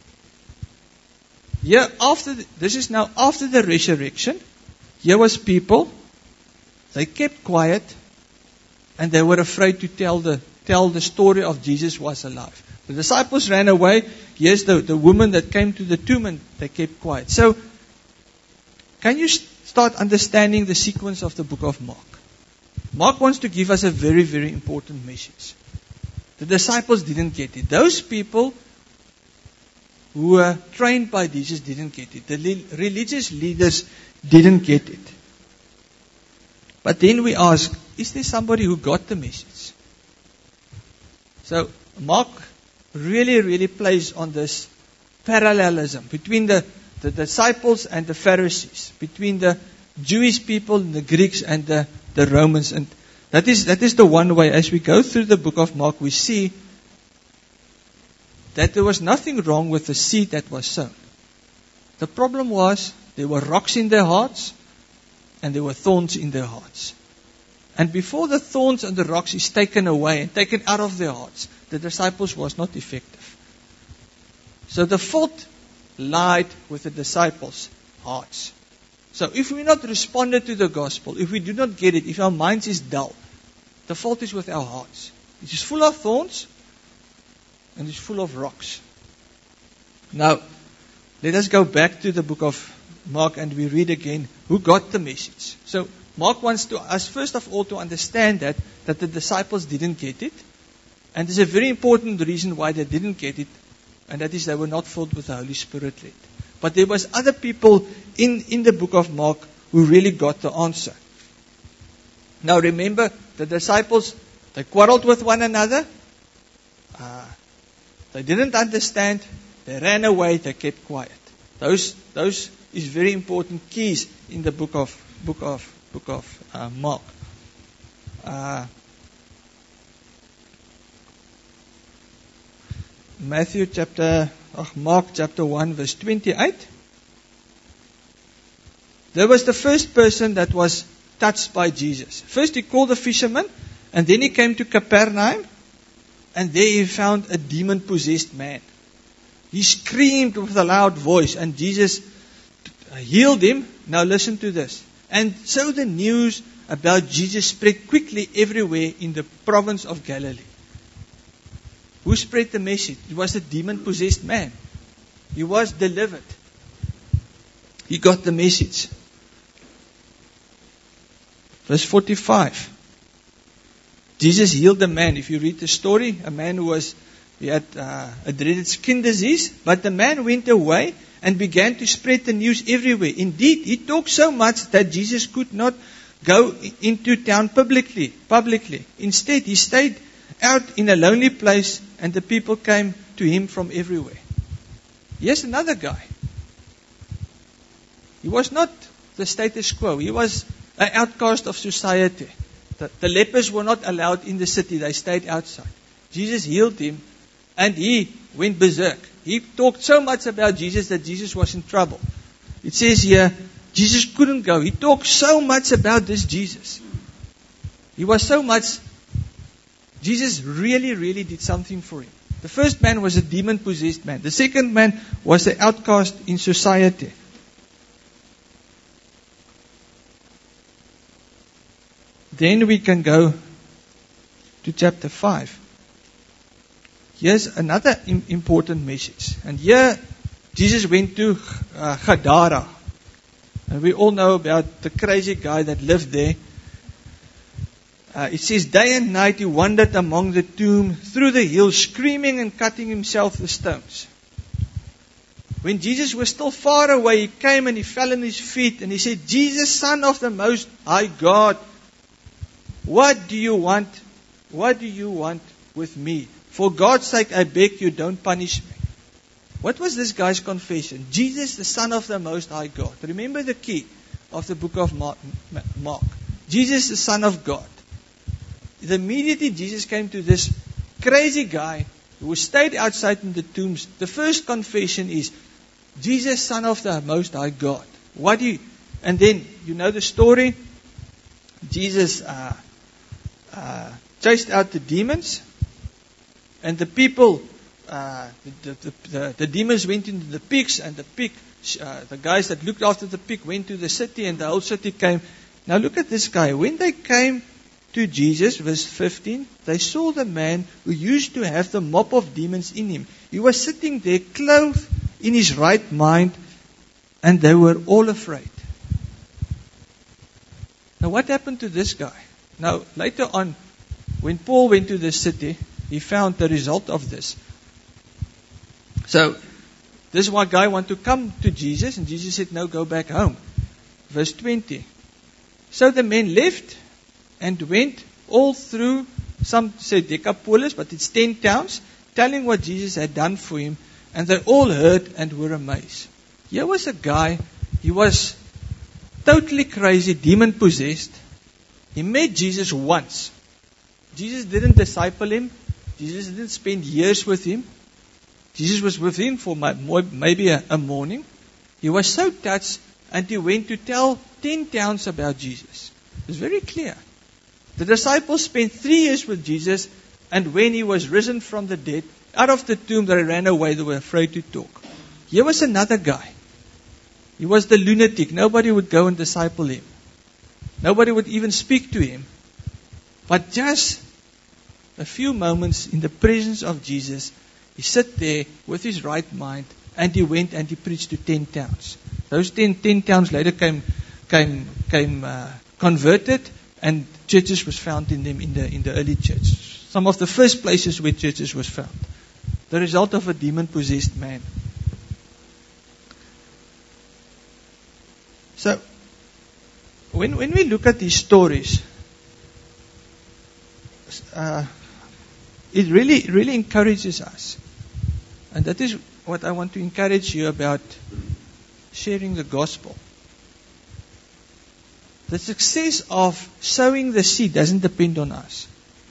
Yeah, after the, this is now after the resurrection. Here was people. They kept quiet. And they were afraid to tell the tell the story of Jesus was alive. The disciples ran away. Here's the, the woman that came to the tomb and they kept quiet. So, can you start understanding the sequence of the book of Mark? Mark wants to give us a very, very important message. The disciples didn't get it. Those people who were trained by Jesus didn't get it. The le- religious leaders didn't get it. But then we ask, is there somebody who got the message? So, Mark really, really plays on this parallelism between the, the disciples and the Pharisees, between the Jewish people and the Greeks and the, the Romans. And that is, that is the one way, as we go through the book of Mark, we see that there was nothing wrong with the seed that was sown. The problem was there were rocks in their hearts and there were thorns in their hearts. And before the thorns and the rocks is taken away and taken out of their hearts, the disciples was not effective. So the fault lied with the disciples' hearts. So if we not responded to the gospel, if we do not get it, if our minds is dull, the fault is with our hearts. It is full of thorns and it's full of rocks. Now, let us go back to the book of Mark and we read again who got the message. So Mark wants to us first of all to understand that, that the disciples didn't get it. And there's a very important reason why they didn't get it. And that is they were not filled with the Holy Spirit yet. But there was other people in, in the book of Mark who really got the answer. Now remember, the disciples, they quarreled with one another. Uh, they didn't understand. They ran away. They kept quiet. Those, those is very important keys in the book of book of book of uh, Mark. Uh, Matthew chapter, oh, Mark chapter one, verse twenty-eight. There was the first person that was touched by Jesus. First he called the fisherman, and then he came to Capernaum, and there he found a demon-possessed man. He screamed with a loud voice, and Jesus healed him. Now listen to this. And so the news about Jesus spread quickly everywhere in the province of Galilee. Who spread the message? It was a demon-possessed man. He was delivered. He got the message. Verse forty-five. Jesus healed the man. If you read the story, a man who was, he had uh, a dreaded skin disease, but the man went away and began to spread the news everywhere. Indeed, he talked so much that Jesus could not go into town publicly. Publicly. Instead, he stayed out in a lonely place, and the people came to him from everywhere. Here's another guy. He was not the status quo. He was an outcast of society. The, the lepers were not allowed in the city. They stayed outside. Jesus healed him, and he went berserk. He talked so much about Jesus that Jesus was in trouble. It says here, Jesus couldn't go. He talked so much about this Jesus. He was so much, Jesus really, really did something for him. The first man was a demon-possessed man. The second man was the outcast in society. Then we can go to chapter five. Here's another important message. And here, Jesus went to uh, Gadara. And we all know about the crazy guy that lived there. Uh, it says, day and night he wandered among the tomb, through the hills, screaming and cutting himself with stones. When Jesus was still far away, he came and he fell on his feet and he said, Jesus, Son of the Most High God, what do you want? What do you want with me? For God's sake, I beg you, don't punish me. What was this guy's confession? Jesus, the Son of the Most High God. Remember the key of the book of Mark. Jesus, the Son of God. Immediately Jesus came to this crazy guy who stayed outside in the tombs. The first confession is, Jesus, Son of the Most High God. What do you... And then, you know the story. Jesus uh, uh, chased out the demons. And the people, uh, the, the, the, the demons went into the pigs, and the pig, uh, the guys that looked after the pig went to the city, and the whole city came. Now look at this guy. When they came to Jesus, verse fifteen, they saw the man who used to have the mop of demons in him. He was sitting there, clothed in his right mind, and they were all afraid. Now, what happened to this guy? Now, later on, when Paul went to the city, he found the result of this. So, this one guy wanted to come to Jesus, and Jesus said, no, go back home. Verse twenty. So the men left and went all through, some say Decapolis, but it's ten towns, telling what Jesus had done for him, and they all heard and were amazed. Here was a guy, he was totally crazy, demon-possessed. He met Jesus once. Jesus didn't disciple him. Jesus didn't spend years with him. Jesus was with him for maybe a, a morning. He was so touched, and he went to tell ten towns about Jesus. It was very clear. The disciples spent three years with Jesus, and when he was risen from the dead, out of the tomb, they ran away. They were afraid to talk. Here was another guy. He was the lunatic. Nobody would go and disciple him. Nobody would even speak to him. But just a few moments in the presence of Jesus, he sat there with his right mind, and he went and he preached to ten towns. Those ten, ten towns later came, came, came uh, converted, and churches was found in them in the in the early church. Some of the first places where churches was found. The result of a demon-possessed man. So, when when we look at these stories, uh, it really really encourages us, and that is what I want to encourage you about sharing the gospel. The success of sowing the seed doesn't depend on us.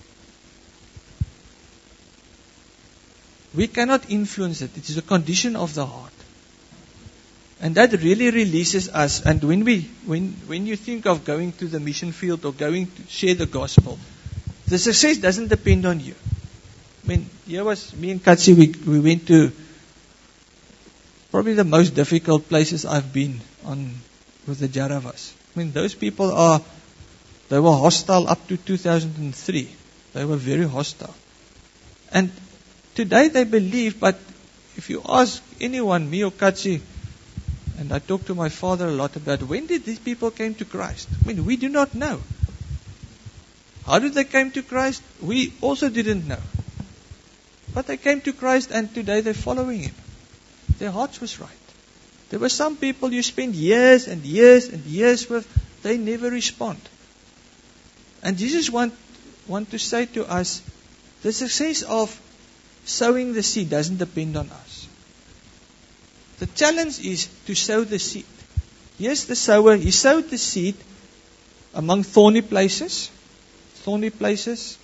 We cannot influence it. It is a condition of the heart. And that really releases us. And when we, when, when you think of going to the mission field or going to share the gospel, the success doesn't depend on you. I mean, here was me and Katsi, we, we went to probably the most difficult places I've been on with the Jaravas. I mean, those people are, they were hostile up to two thousand three. They were very hostile. And today they believe, but if you ask anyone, me or Katsi, and I talk to my father a lot about when did these people came to Christ? I mean, we do not know. How did they came to Christ? We also didn't know. But they came to Christ, and today they're following Him. Their hearts was right. There were some people you spend years and years and years with, they never respond. And Jesus want, want to say to us, the success of sowing the seed doesn't depend on us. The challenge is to sow the seed. Yes, the sower, he sowed the seed among thorny places. Thorny places.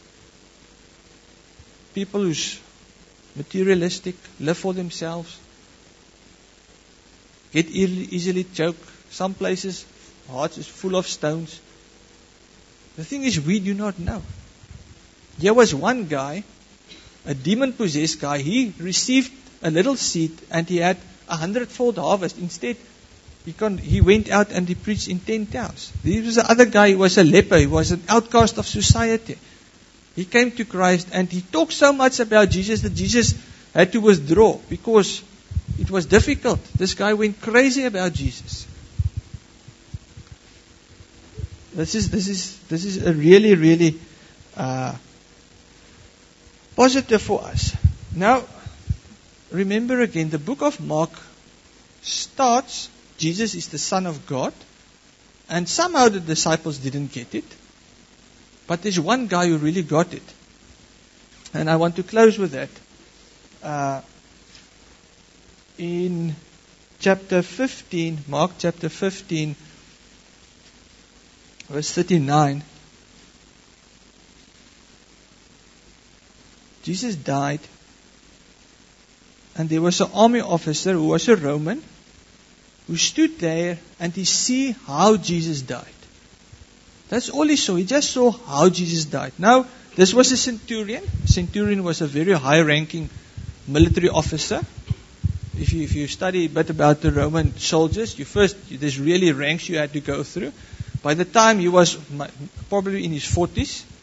People who's materialistic, live for themselves, get easily choked. Some places, hearts is full of stones. The thing is, we do not know. There was one guy, a demon-possessed guy. He received a little seed, and he had a hundredfold harvest. Instead, he, con- he went out and he preached in ten towns. There was the other guy. He was a leper. He was an outcast of society. He came to Christ, and he talked so much about Jesus that Jesus had to withdraw because it was difficult. This guy went crazy about Jesus. This is this is this is a really really uh, positive for us. Now, remember again, the book of Mark starts. Jesus is the Son of God, and somehow the disciples didn't get it. But there's one guy who really got it, and I want to close with that. Uh, in chapter fifteen, Mark chapter fifteen, verse thirty-nine, Jesus died, and there was an army officer who was a Roman, who stood there and he see how Jesus died. That's all he saw. He just saw how Jesus died. Now, this was a centurion. A centurion was a very high-ranking military officer. If you, if you study a bit about the Roman soldiers, you first, there's really ranks you had to go through. By the time he was probably in his forties,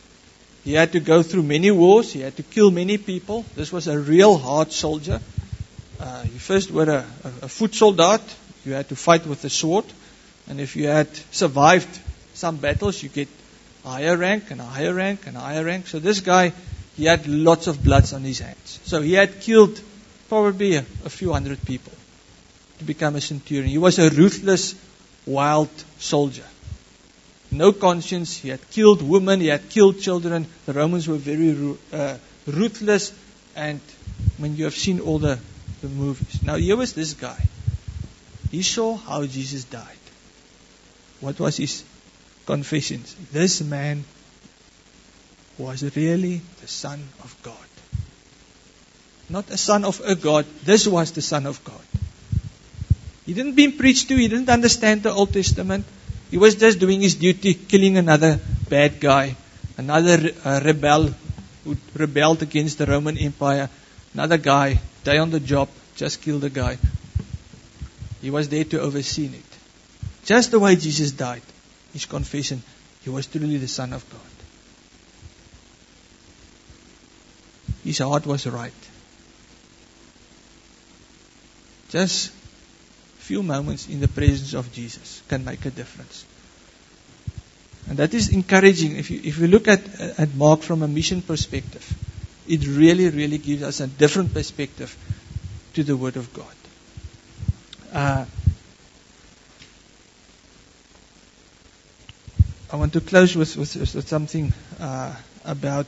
He had to go through many wars. He had to kill many people. This was a real hard soldier. Uh, you first were a, a, a foot soldier. You had to fight with a sword. And if you had survived some battles, you get a higher rank and a higher rank and a higher rank. So this guy, he had lots of bloods on his hands. So he had killed probably a, a few hundred people to become a centurion. He was a ruthless, wild soldier. No conscience. He had killed women. He had killed children. The Romans were very uh, ruthless. And when you have seen all the, the movies. Now here was this guy. He saw how Jesus died. What was his confession? This man was really the Son of God. Not a son of a God. This was the Son of God. He didn't be preached to. He didn't understand the Old Testament. He was just doing his duty, killing another bad guy, another uh, rebel who rebelled against the Roman Empire, another guy, day on the job, just killed a guy. He was there to oversee it. Just the way Jesus died, his confession, he was truly the Son of God. His heart was right. Just few moments in the presence of Jesus can make a difference. And that is encouraging. If you, if you look at, at Mark from a mission perspective, it really, really gives us a different perspective to the Word of God. Uh, I want to close with, with, with something uh, about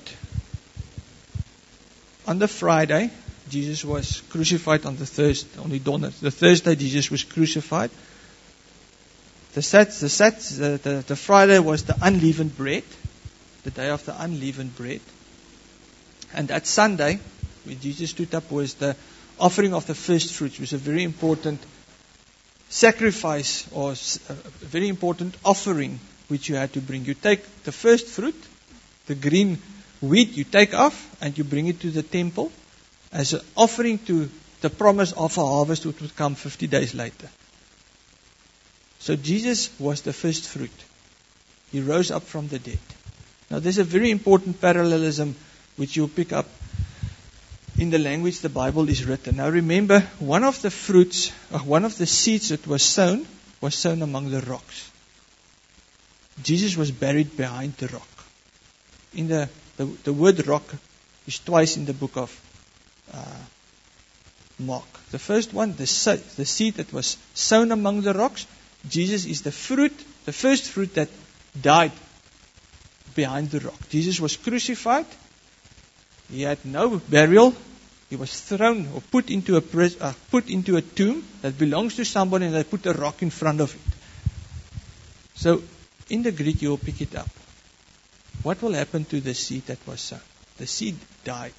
on the Friday, Jesus was crucified on the Thursday. On the dawn, the Thursday, Jesus was crucified. The Sat, the Sat, the, the, the Friday was the unleavened bread, the day of the unleavened bread. And that Sunday, when Jesus stood up, was the offering of the first fruits, which was a very important sacrifice or a very important offering which you had to bring. You take the first fruit, the green wheat, you take off and you bring it to the temple as an offering to the promise of a harvest which would come fifty days later. So Jesus was the first fruit. He rose up from the dead. Now there's a very important parallelism which you'll pick up in the language the Bible is written. Now remember, one of the fruits, or one of the seeds that was sown, was sown among the rocks. Jesus was buried behind the rock. In the, the, the word rock is twice in the book of Uh, Mark. The first one, the, the seed that was sown among the rocks. Jesus is the fruit, the first fruit that died behind the rock. Jesus was crucified. He had no burial. He was thrown or put into a pris- uh, put into a tomb that belongs to somebody, and they put a rock in front of it. So in the Greek, you will pick it up. What will happen to the seed that was sown? The seed died.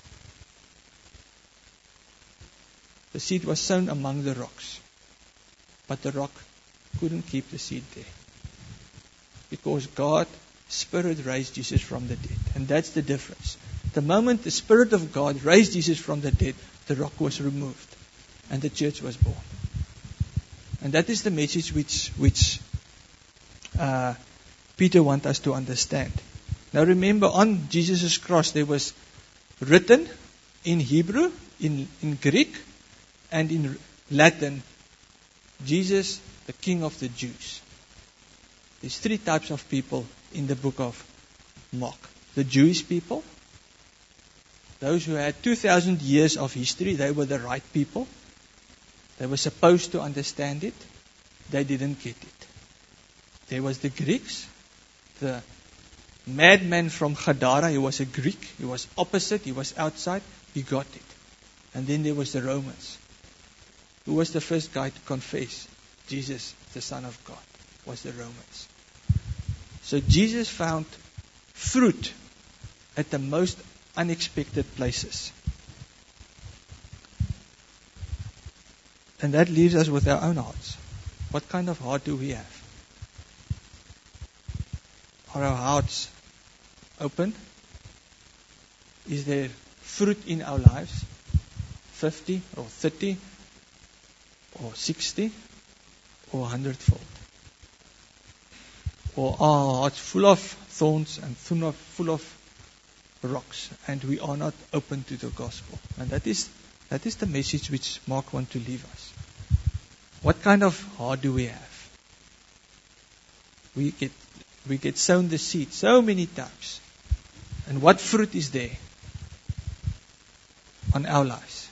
The seed was sown among the rocks. But the rock couldn't keep the seed there. Because God, Spirit, raised Jesus from the dead. And that's the difference. The moment the Spirit of God raised Jesus from the dead, the rock was removed. And the church was born. And that is the message which, which uh, Peter wants us to understand. Now remember, on Jesus' cross there was written in Hebrew, in, in Greek, and in Latin, Jesus, the King of the Jews. There's three types of people in the book of Mark. The Jewish people, those who had two thousand years of history, they were the right people. They were supposed to understand it. They didn't get it. There was the Greeks, the madman from Gadara. He was a Greek. He was opposite. He was outside. He got it. And then there was the Romans. Who was the first guy to confess Jesus, the Son of God? Was the Romans. So Jesus found fruit at the most unexpected places. And that leaves us with our own hearts. What kind of heart do we have? Are our hearts open? Is there fruit in our lives? fifty or thirty or sixty or a hundredfold? Or are our hearts full of thorns and full of, full of rocks, and we are not open to the gospel. And that is that is the message which Mark wants to leave us. What kind of heart do we have? We get we get sown the seed so many times. And what fruit is there on our lives?